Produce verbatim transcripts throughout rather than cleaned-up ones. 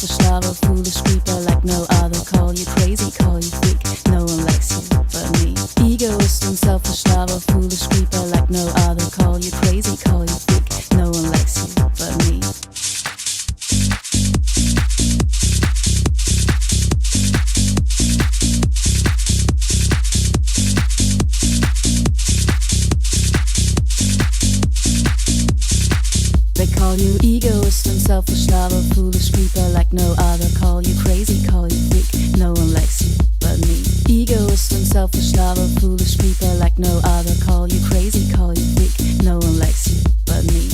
selfish lover, foolish creeper like no other. Call you crazy, call you freak, no one likes you but me. Egoist and selfish lover, foolish creeper like no other. Call you crazy, call you freak, no one likes you but me. They call you egoist and selfish lover, foolish creeper like no other. Call you crazy, call you freak, no one likes you but me. Egoist and selfish lover, foolish creeper like no other. Call you crazy, call you freak, no one likes you but me.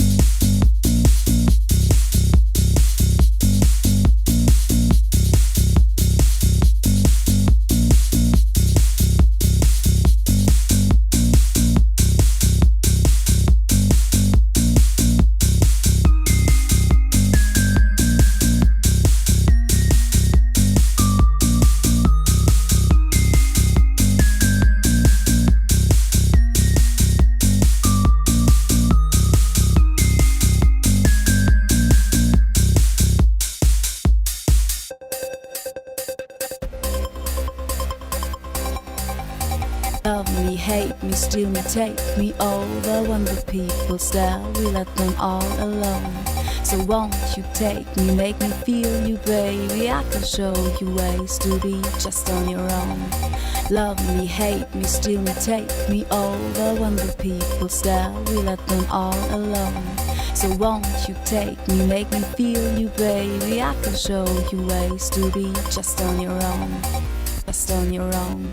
Love me, hate me, steal me, take me over. When the people stare, we let them all alone. So won't you take me, make me feel you, baby. I can show you ways to be just on your own. Love me, hate me, steal me, take me over. When the people stare, we let them all alone. So won't you take me, make me feel you, baby. I can show you ways to be just on your own. Just on your own.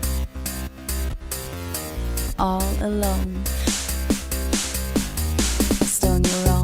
All alone, just on your own.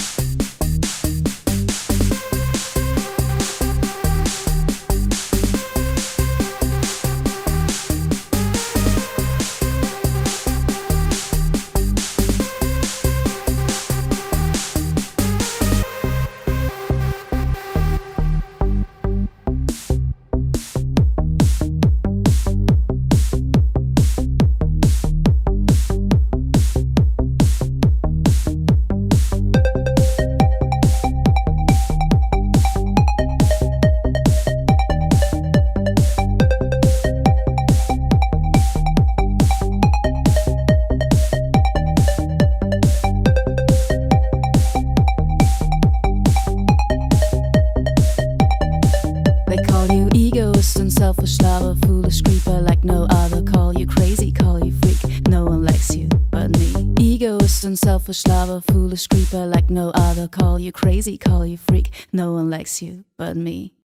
They call you egoist and selfish lover, foolish creeper like no other. Call you crazy, call you freak, no one likes you but me. Egoist and selfish lover, foolish creeper like no other. Call you crazy, call you freak, no one likes you but me.